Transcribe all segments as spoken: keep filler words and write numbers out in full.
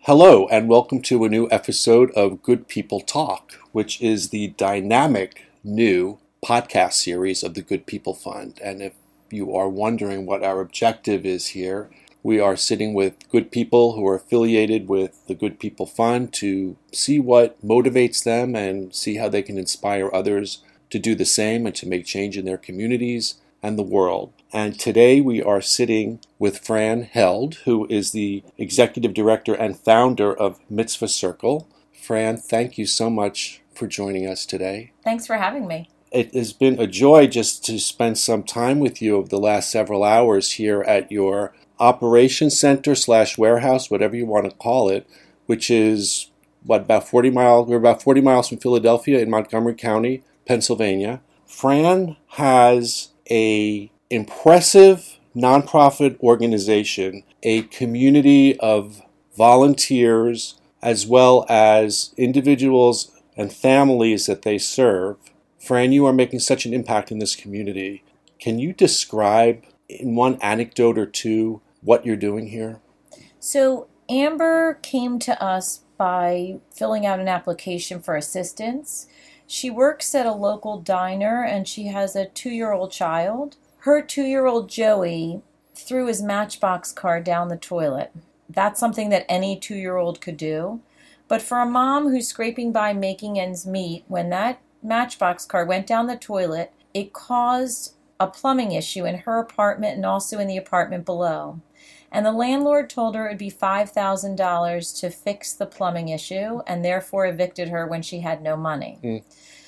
Hello, and welcome to a new episode of Good People Talk, which is the dynamic new podcast series of the Good People Fund. And if you are wondering what our objective is here, we are sitting with good people who are affiliated with the Good People Fund to see what motivates them and see how they can inspire others to do the same and to make change in their communities and the world. And today we are sitting with Fran Held, who is the Executive Director and founder of Mitzvah Circle. Fran, thank you so much for joining us today. Thanks for having me. It has been a joy just to spend some time with you over the last several hours here at your operations center slash warehouse, whatever you want to call it, which is, what, about forty miles, we're about forty miles from Philadelphia in Montgomery County, Pennsylvania. Fran has a impressive nonprofit organization, a community of volunteers, as well as individuals and families that they serve. Fran, you are making such an impact in this community. Can you describe in one anecdote or two what you're doing here? So Amber came to us by filling out an application for assistance. She works at a local diner and she has a two-year-old child. Her two-year-old Joey threw his Matchbox car down the toilet. That's something that any two-year-old could do. But for a mom who's scraping by making ends meet, when that Matchbox car went down the toilet, it caused a plumbing issue in her apartment and also in the apartment below. And the landlord told her it would be five thousand dollars to fix the plumbing issue and therefore evicted her when she had no money. Mm.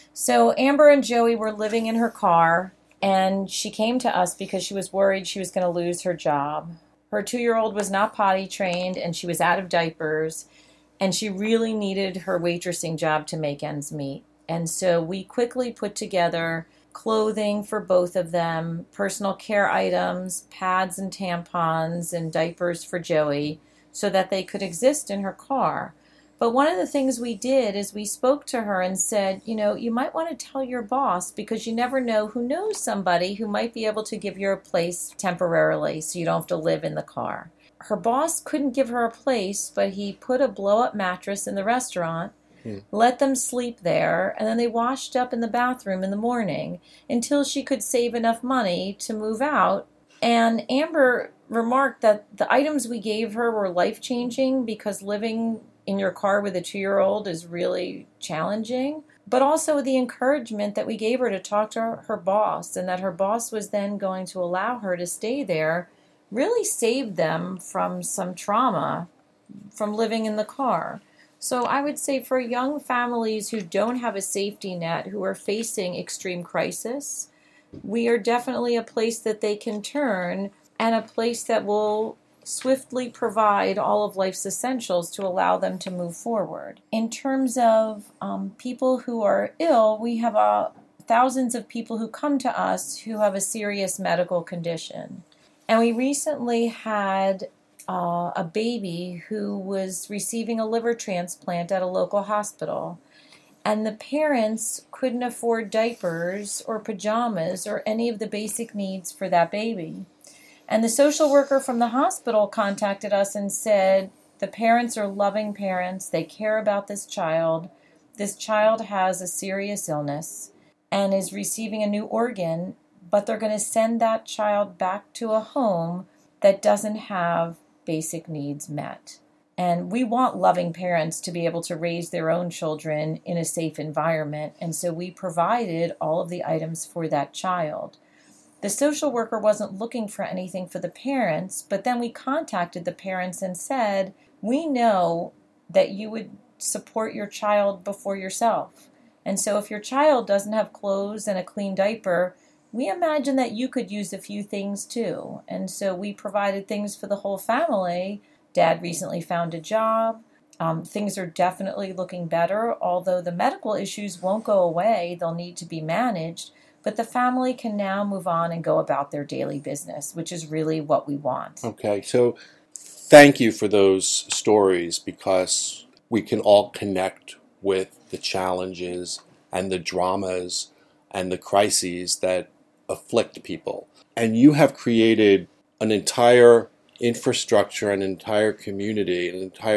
So Amber and Joey were living in her car, and she came to us because she was worried she was going to lose her job. Her two-year-old was not potty trained, and she was out of diapers, and she really needed her waitressing job to make ends meet. And so we quickly put together clothing for both of them, personal care items, pads and tampons, and diapers for Joey so that they could exist in her car. But one of the things we did is we spoke to her and said, you know, you might want to tell your boss because you never know who knows somebody who might be able to give you a place temporarily so you don't have to live in the car. Her boss couldn't give her a place, but he put a blow-up mattress in the restaurant, hmm. let them sleep there, and then they washed up in the bathroom in the morning until she could save enough money to move out. And Amber remarked that the items we gave her were life-changing because living in your car with a two-year-old is really challenging, but also the encouragement that we gave her to talk to her, her boss, and that her boss was then going to allow her to stay there really saved them from some trauma from living in the car. So I would say for young families who don't have a safety net, who are facing extreme crisis, we are definitely a place that they can turn and a place that will swiftly provide all of life's essentials to allow them to move forward. In terms of um, people who are ill, we have uh, thousands of people who come to us who have a serious medical condition. And we recently had uh, a baby who was receiving a liver transplant at a local hospital. And the parents couldn't afford diapers or pajamas or any of the basic needs for that baby. And the social worker from the hospital contacted us and said, the parents are loving parents. They care about this child. This child has a serious illness and is receiving a new organ, but they're going to send that child back to a home that doesn't have basic needs met. And we want loving parents to be able to raise their own children in a safe environment. And so we provided all of the items for that child. The social worker wasn't looking for anything for the parents, but then we contacted the parents and said, we know that you would support your child before yourself. And so if your child doesn't have clothes and a clean diaper, we imagine that you could use a few things too. And so we provided things for the whole family. Dad recently found a job. Um, things are definitely looking better, although the medical issues won't go away. They'll need to be managed. But the family can now move on and go about their daily business, which is really what we want. Okay, so thank you for those stories because we can all connect with the challenges and the dramas and the crises that afflict people. And you have created an entire infrastructure, an entire community, an entire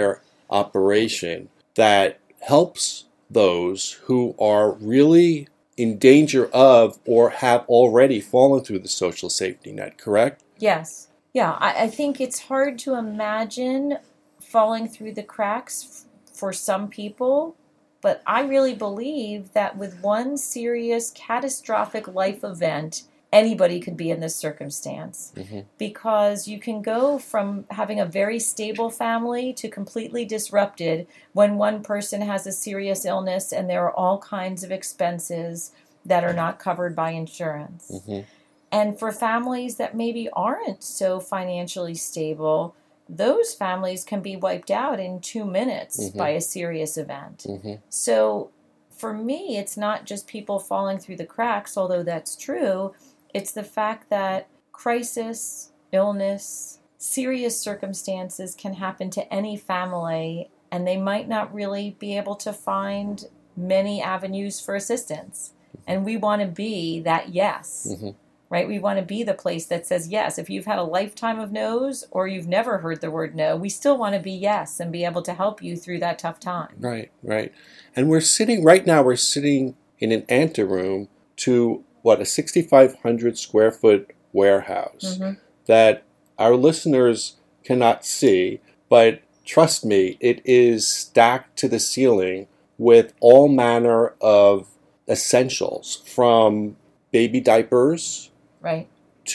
operation that helps those who are really in danger of or have already fallen through the social safety net, correct? Yes. Yeah, I, I think it's hard to imagine falling through the cracks f- for some people, but I really believe that with one serious catastrophic life event, anybody could be in this circumstance. Mm-hmm. Because you can go from having a very stable family to completely disrupted when one person has a serious illness and there are all kinds of expenses that are not covered by insurance. Mm-hmm. And for families that maybe aren't so financially stable, those families can be wiped out in two minutes Mm-hmm. by a serious event. Mm-hmm. So for me, it's not just people falling through the cracks, although that's true. It's the fact that crisis, illness, serious circumstances can happen to any family, and they might not really be able to find many avenues for assistance. And we want to be that yes. Mm-hmm. Right? We want to be the place that says yes. If you've had a lifetime of no's or you've never heard the word no, we still want to be yes and be able to help you through that tough time. Right, right. And we're sitting, right now, we're sitting in an anteroom to, what, a sixty-five hundred square foot warehouse Mm-hmm. that our listeners cannot see, but trust me, it is stacked to the ceiling with all manner of essentials, from baby diapers, Right.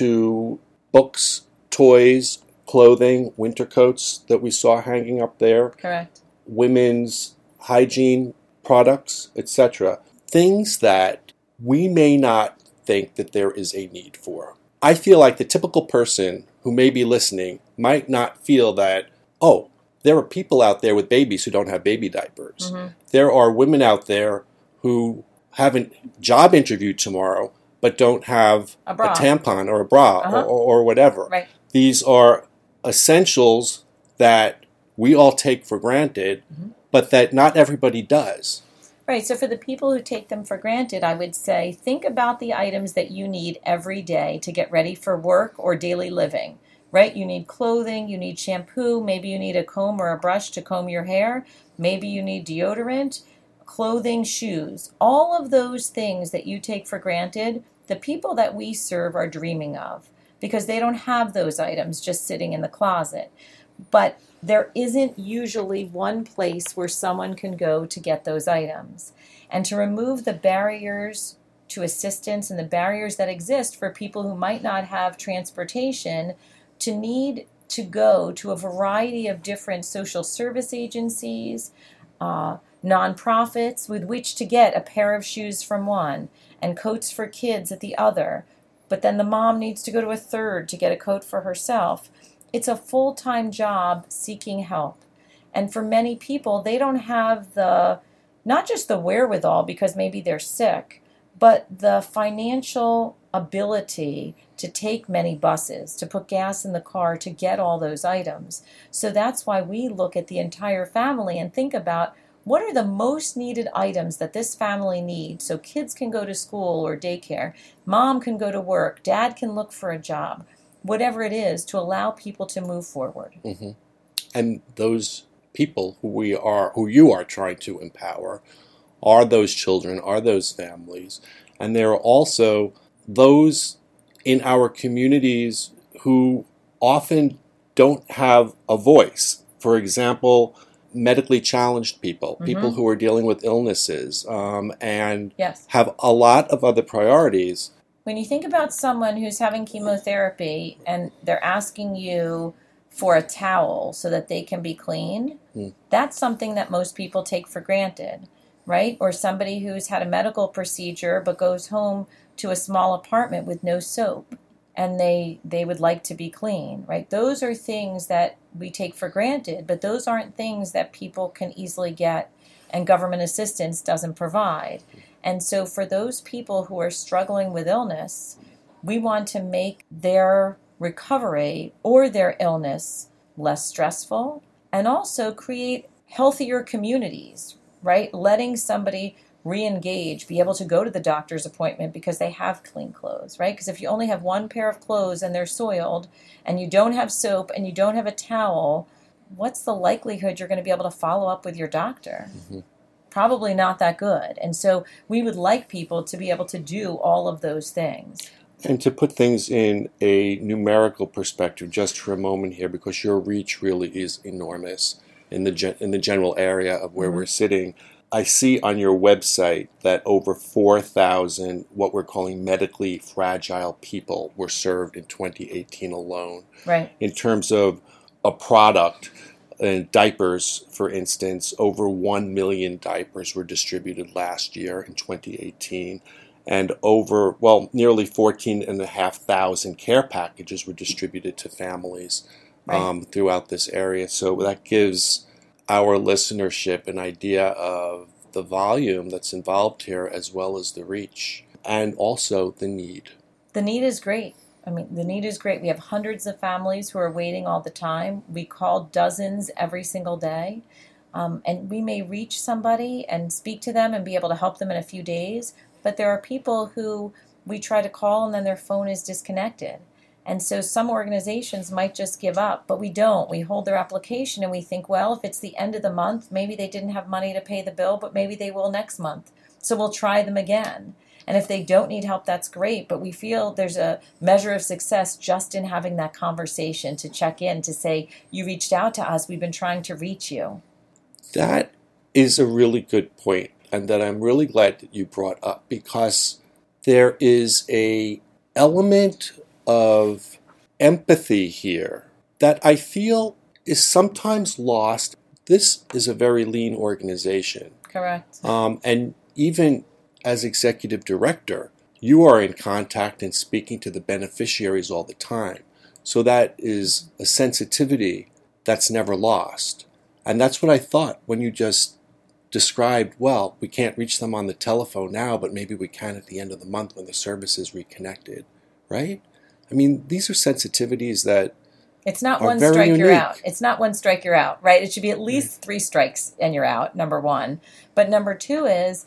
to books, toys, clothing, winter coats that we saw hanging up there, Correct. women's hygiene products, et cetera. Things that we may not think that there is a need for. I feel like the typical person who may be listening might not feel that, oh, there are people out there with babies who don't have baby diapers. Mm-hmm. There are women out there who have a job interview tomorrow but don't have A a, bra. tampon or a bra Uh-huh. or, or, or whatever. Right. These are essentials that we all take for granted, Mm-hmm. but that not everybody does. Right. So for the people who take them for granted, I would say think about the items that you need every day to get ready for work or daily living. Right? You need clothing, you need shampoo, maybe you need a comb or a brush to comb your hair, maybe you need deodorant, clothing, shoes. All of those things that you take for granted, the people that we serve are dreaming of because they don't have those items just sitting in the closet. But there isn't usually one place where someone can go to get those items. And to remove the barriers to assistance and the barriers that exist for people who might not have transportation, to need to go to a variety of different social service agencies, uh, nonprofits with which to get a pair of shoes from one and coats for kids at the other. But then the mom needs to go to a third to get a coat for herself. It's a full-time job seeking help. And for many people, they don't have the, not just the wherewithal because maybe they're sick, but the financial ability to take many buses, to put gas in the car, to get all those items. So that's why we look at the entire family and think about what are the most needed items that this family needs so kids can go to school or daycare, mom can go to work, dad can look for a job, whatever it is, to allow people to move forward. Mm-hmm. And those people who we are, who you are trying to empower, are those children, are those families. And there are also those in our communities who often don't have a voice. For example, medically challenged people, Mm-hmm. people who are dealing with illnesses, um, and Yes. have a lot of other priorities. When you think about someone who's having chemotherapy and they're asking you for a towel so that they can be clean, Mm. that's something that most people take for granted, right? Or somebody who's had a medical procedure but goes home to a small apartment with no soap and they they would like to be clean, right? Those are things that we take for granted, but those aren't things that people can easily get and government assistance doesn't provide. And so for those people who are struggling with illness, we want to make their recovery or their illness less stressful and also create healthier communities, right? Letting somebody re-engage, be able to go to the doctor's appointment because they have clean clothes, right? Because if you only have one pair of clothes and they're soiled and you don't have soap and you don't have a towel, what's the likelihood you're going to be able to follow up with your doctor? Mm-hmm. Probably not that good. And so we would like people to be able to do all of those things. And to put things in a numerical perspective, just for a moment here, because your reach really is enormous in the gen- in the general area of where mm-hmm. we're sitting. I see on your website that over four thousand what we're calling medically fragile people were served in twenty eighteen alone. Right. In terms of a product, uh, diapers, for instance, over one million diapers were distributed last year in twenty eighteen. And over, well, nearly fourteen and a half thousand care packages were distributed to families right. um, throughout this area. So that gives our listenership an idea of the volume that's involved here, as well as the reach, and also the need. The need is great. I mean, the need is great. We have hundreds of families who are waiting all the time. We call dozens every single day. Um, and we may reach somebody and speak to them and be able to help them in a few days. But there are people who we try to call and then their phone is disconnected. And so some organizations might just give up, but we don't. We hold their application and we think, well, if it's the end of the month, maybe they didn't have money to pay the bill, but maybe they will next month. So we'll try them again. And if they don't need help, that's great. But we feel there's a measure of success just in having that conversation to check in, to say, you reached out to us, we've been trying to reach you. That is a really good point. And that I'm really glad that you brought up, because there is a element of empathy here that I feel is sometimes lost. This is a very lean organization. Correct. Um, and even as executive director, you are in contact and speaking to the beneficiaries all the time. So that is a sensitivity that's never lost. And that's what I thought when you just described, well, we can't reach them on the telephone now, but maybe we can at the end of the month when the service is reconnected, right? I mean, these are sensitivities that It's not are one very strike, unique. you're out. It's not one strike, you're out, right? It should be at least three strikes and you're out, number one. But number two is,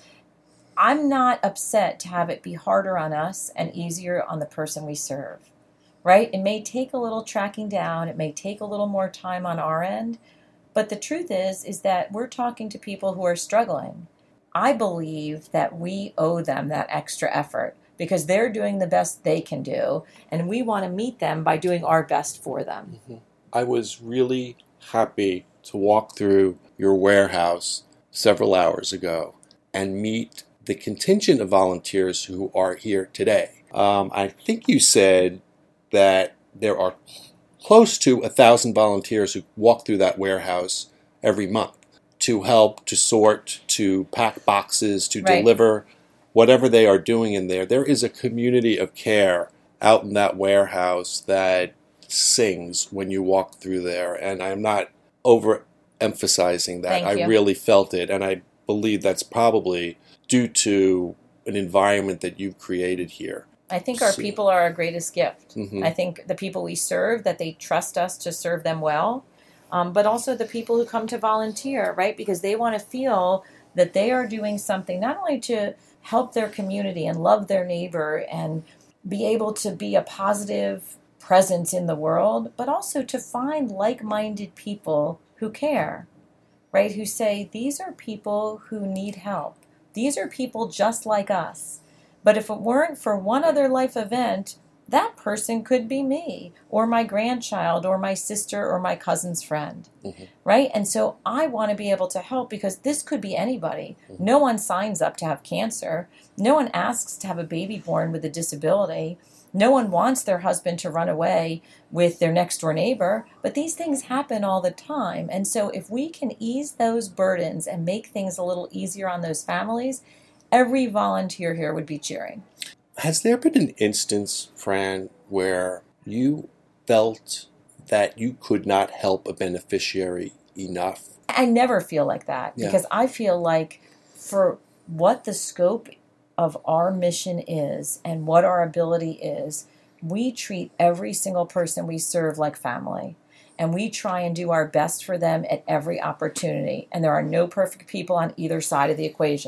I'm not upset to have it be harder on us and easier on the person we serve, right? It may take a little tracking down. It may take a little more time on our end. But the truth is, is that we're talking to people who are struggling. I believe that we owe them that extra effort because they're doing the best they can do, and we want to meet them by doing our best for them. Mm-hmm. I was really happy to walk through your warehouse several hours ago and meet the contingent of volunteers who are here today. Um, I think you said that there are close to a thousand volunteers who walk through that warehouse every month to help, to sort, to pack boxes, to right. deliver whatever they are doing in there. There is a community of care out in that warehouse that sings when you walk through there. And I'm not overemphasizing that. Thank I you. really felt it. And I believe that's probably due to an environment that you've created here. I think our people are our greatest gift. Mm-hmm. I think the people we serve, that they trust us to serve them well, um, but also the people who come to volunteer, right? Because they want to feel that they are doing something not only to help their community and love their neighbor and be able to be a positive presence in the world, but also to find like-minded people who care, right? Who say, these are people who need help. These are people just like us. But if it weren't for one other life event, that person could be me or my grandchild or my sister or my cousin's friend, mm-hmm. right? And so I want to be able to help because this could be anybody. Mm-hmm. No one signs up to have cancer. No one asks to have a baby born with a disability. No one wants their husband to run away with their next door neighbor, but these things happen all the time. And so if we can ease those burdens and make things a little easier on those families, every volunteer here would be cheering. Has there been an instance, Fran, where you felt that you could not help a beneficiary enough? I never feel like that yeah. because I feel like for what the scope of our mission is and what our ability is, we treat every single person we serve like family. And we try and do our best for them at every opportunity. And there are no perfect people on either side of the equation.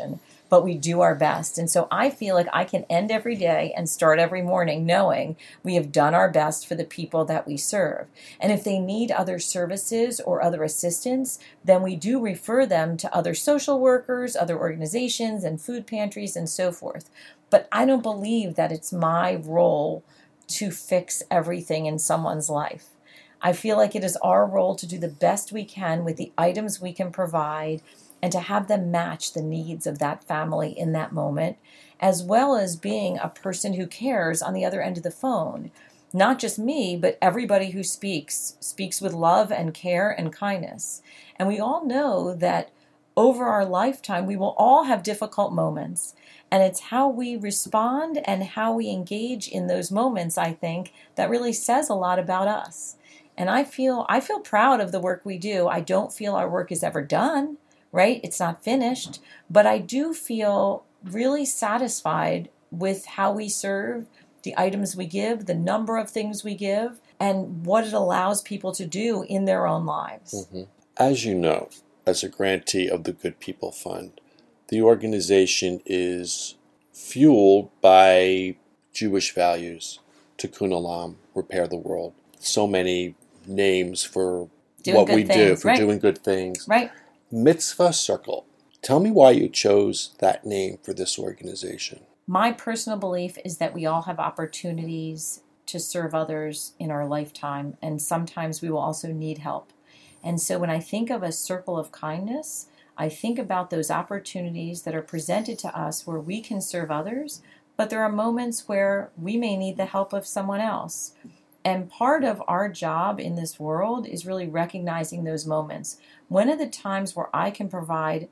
but we do our best. And so I feel like I can end every day and start every morning knowing we have done our best for the people that we serve. And if they need other services or other assistance, then we do refer them to other social workers, other organizations, and food pantries, and so forth. But I don't believe that it's my role to fix everything in someone's life. I feel like it is our role to do the best we can with the items we can provide and to have them match the needs of that family in that moment, as well as being a person who cares on the other end of the phone. Not just me, but everybody who speaks, speaks with love and care and kindness. And we all know that over our lifetime, we will all have difficult moments. And it's how we respond and how we engage in those moments, I think, that really says a lot about us. And I feel I feel proud of the work we do. I don't feel our work is ever done, right? It's not finished. But I do feel really satisfied with how we serve, the items we give, the number of things we give, and what it allows people to do in their own lives. Mm-hmm. As you know, as a grantee of the Good People Fund, the organization is fueled by Jewish values, Tikkun Olam, repair the world. So many names for doing what we things, do, for right. doing good things. Right. Mitzvah Circle. Tell me why you chose that name for this organization. My personal belief is that we all have opportunities to serve others in our lifetime, and sometimes we will also need help. And so when I think of a circle of kindness, I think about those opportunities that are presented to us where we can serve others, but there are moments where we may need the help of someone else. And part of our job in this world is really recognizing those moments. When are the times where I can provide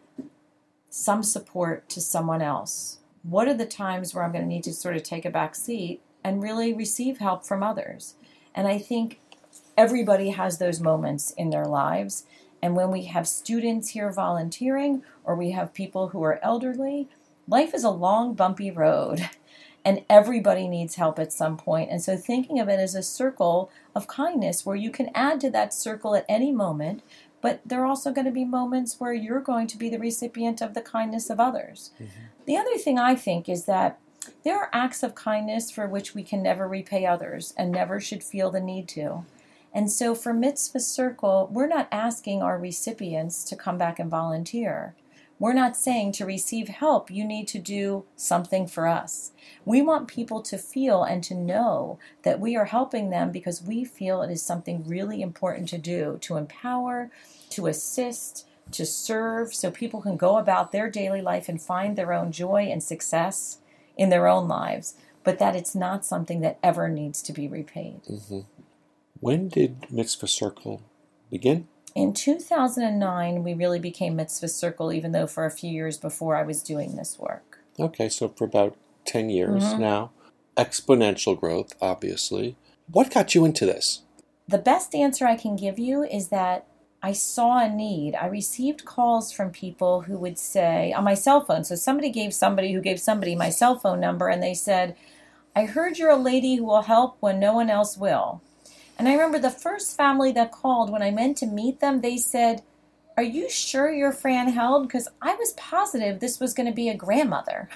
some support to someone else? What are the times where I'm going to need to sort of take a back seat and really receive help from others? And I think everybody has those moments in their lives. And when we have students here volunteering, or we have people who are elderly, life is a long, bumpy road. And everybody needs help at some point. And so thinking of it as a circle of kindness where you can add to that circle at any moment, but there are also going to be moments where you're going to be the recipient of the kindness of others. Mm-hmm. The other thing I think is that there are acts of kindness for which we can never repay others and never should feel the need to. And so for Mitzvah Circle, we're not asking our recipients to come back and volunteer. We're not saying to receive help, you need to do something for us. We want people to feel and to know that we are helping them because we feel it is something really important to do, to empower, to assist, to serve, so people can go about their daily life and find their own joy and success in their own lives, but that it's not something that ever needs to be repaid. Mm-hmm. When did Mitzvah Circle begin? In two thousand nine, we really became Mitzvah Circle, even though for a few years before I was doing this work. Okay, so for about ten years mm-hmm. now. Exponential growth, obviously. What got you into this? The best answer I can give you is that I saw a need. I received calls from people who would say, on my cell phone, so somebody gave somebody who gave somebody my cell phone number, and they said, I heard you're a lady who will help when no one else will. And I remember the first family that called, when I went to meet them, they said, are you sure you're Fran Held? Because I was positive this was going to be a grandmother.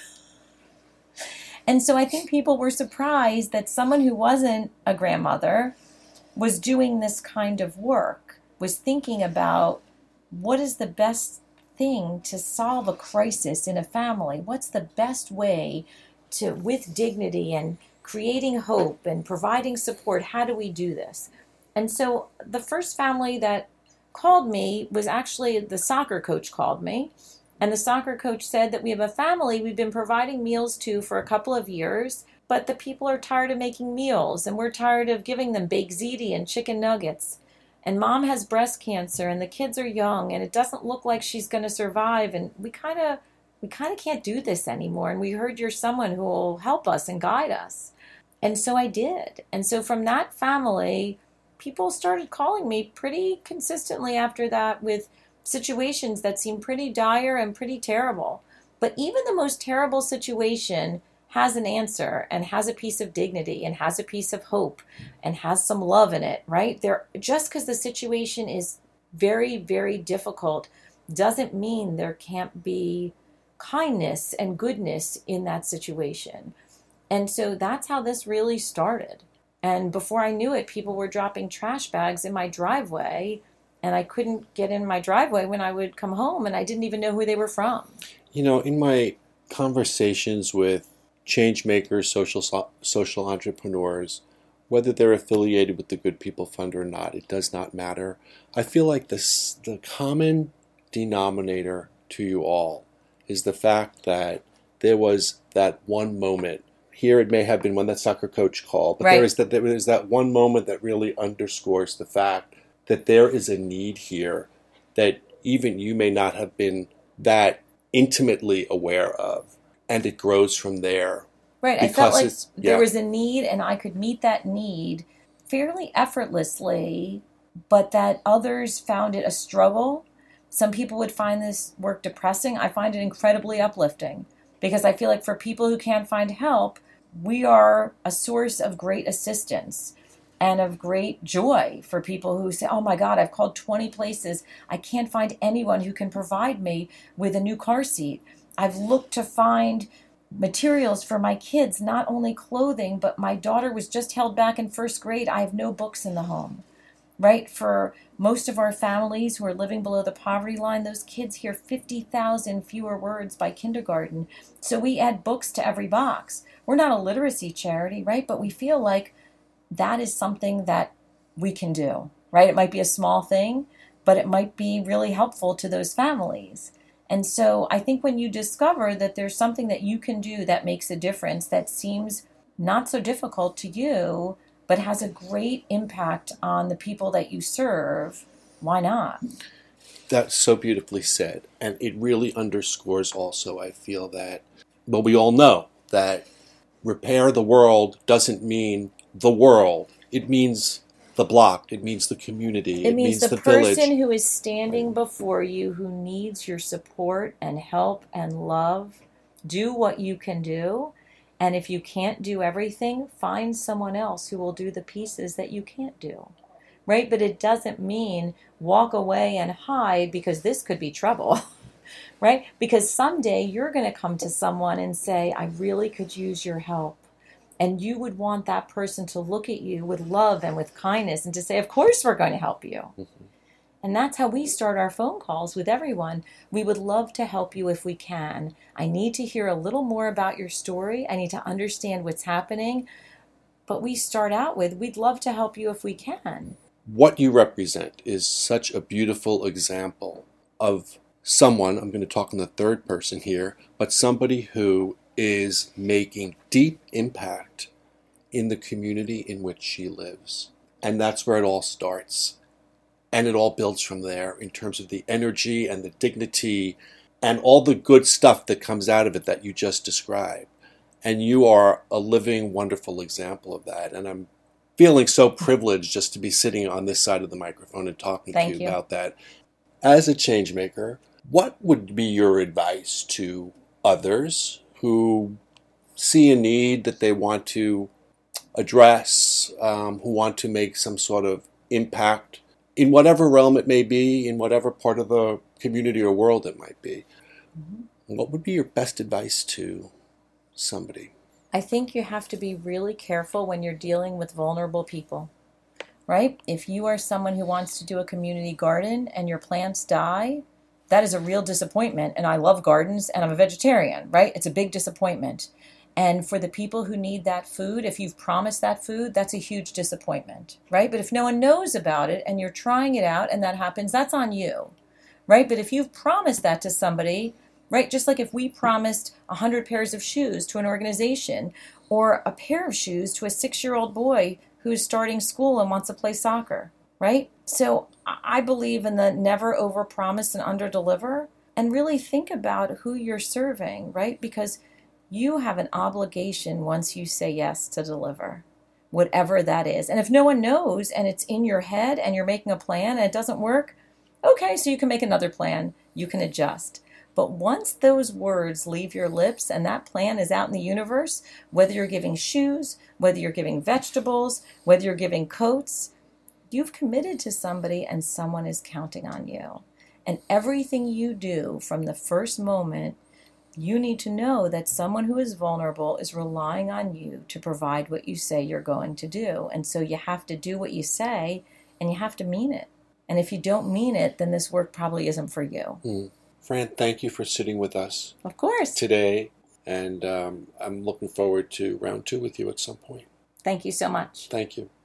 And so I think people were surprised that someone who wasn't a grandmother was doing this kind of work, was thinking about what is the best thing to solve a crisis in a family? What's the best way to, with dignity and creating hope and providing support, how do we do this? And so the first family that called me was actually the soccer coach called me. And the soccer coach said that we have a family we've been providing meals to for a couple of years, but the people are tired of making meals, and we're tired of giving them baked ziti and chicken nuggets. And mom has breast cancer, and the kids are young, and it doesn't look like she's going to survive. And we kind of we kind of can't do this anymore. And we heard you're someone who will help us and guide us. And so I did. And so from that family, people started calling me pretty consistently after that with situations that seemed pretty dire and pretty terrible. But even the most terrible situation has an answer and has a piece of dignity and has a piece of hope and has some love in it, right? There, just because the situation is very, very difficult doesn't mean there can't be kindness and goodness in that situation. And so that's how this really started. And before I knew it, people were dropping trash bags in my driveway, and I couldn't get in my driveway when I would come home, and I didn't even know who they were from. You know, in my conversations with change makers, social social entrepreneurs, whether they're affiliated with the Good People Fund or not, it does not matter. I feel like this, the common denominator to you all is the fact that there was that one moment. Here it may have been when that soccer coach called, but Right. there is that there is that one moment that really underscores the fact that there is a need here that even you may not have been that intimately aware of, and it grows from there. Right. I felt like Because it's- there yeah. was a need, and I could meet that need fairly effortlessly, but that others found it a struggle. Some people would find this work depressing. I find it incredibly uplifting because I feel like for people who can't find help, we are a source of great assistance and of great joy for people who say, oh my God, I've called twenty places. I can't find anyone who can provide me with a new car seat. I've looked to find materials for my kids, not only clothing, but my daughter was just held back in first grade. I have no books in the home, right? For most of our families who are living below the poverty line, those kids hear fifty thousand fewer words by kindergarten. So we add books to every box. We're not a literacy charity, right? But we feel like that is something that we can do, right? It might be a small thing, but it might be really helpful to those families. And so I think when you discover that there's something that you can do that makes a difference, that seems not so difficult to you, but has a great impact on the people that you serve, why not? That's so beautifully said. And it really underscores also, I feel that, well, we all know that repair the world doesn't mean the world. It means the block. It means the community. It, It, means, means the, the, person village. who is standing before you, who needs your support and help and love. Do what you can do. And if you can't do everything, find someone else who will do the pieces that you can't do. Right? But it doesn't mean walk away and hide because this could be trouble. Right? Because someday you're going to come to someone and say, I really could use your help. And you would want that person to look at you with love and with kindness and to say, of course we're going to help you. Mm-hmm. And that's how we start our phone calls with everyone. We would love to help you if we can. I need to hear a little more about your story. I need to understand what's happening. But we start out with, we'd love to help you if we can. What you represent is such a beautiful example of someone, I'm going to talk in the third person here, but somebody who is making deep impact in the community in which she lives. And that's where it all starts. And it all builds from there in terms of the energy and the dignity and all the good stuff that comes out of it that you just described. And you are a living, wonderful example of that. And I'm feeling so privileged just to be sitting on this side of the microphone and talking Thank to you, you about that. As a change maker, what would be your advice to others who see a need that they want to address, um, who want to make some sort of impact in whatever realm it may be, in whatever part of the community or world it might be? Mm-hmm. What would be your best advice to somebody? I think you have to be really careful when you're dealing with vulnerable people, right? If you are someone who wants to do a community garden and your plants die, that is a real disappointment. And I love gardens and I'm a vegetarian, right? It's a big disappointment. And for the people who need that food, if you've promised that food, that's a huge disappointment, right? But if no one knows about it and you're trying it out and that happens, that's on you, right? But if you've promised that to somebody, right, just like if we promised one hundred pairs of shoes to an organization or a pair of shoes to a six-year-old boy who's starting school and wants to play soccer, right? So I believe in the never overpromise and underdeliver, and really think about who you're serving, right? Because you have an obligation once you say yes to deliver, whatever that is. And if no one knows and it's in your head and you're making a plan and it doesn't work, okay, so you can make another plan. You can adjust. But once those words leave your lips and that plan is out in the universe, whether you're giving shoes, whether you're giving vegetables, whether you're giving coats, you've committed to somebody and someone is counting on you. And everything you do from the first moment, You need to know that someone who is vulnerable is relying on you to provide what you say you're going to do. And so you have to do what you say, and you have to mean it. And if you don't mean it, then this work probably isn't for you. Mm. Fran, thank you for sitting with us. Of course. Today. And um, I'm looking forward to round two with you at some point. Thank you so much. Thank you.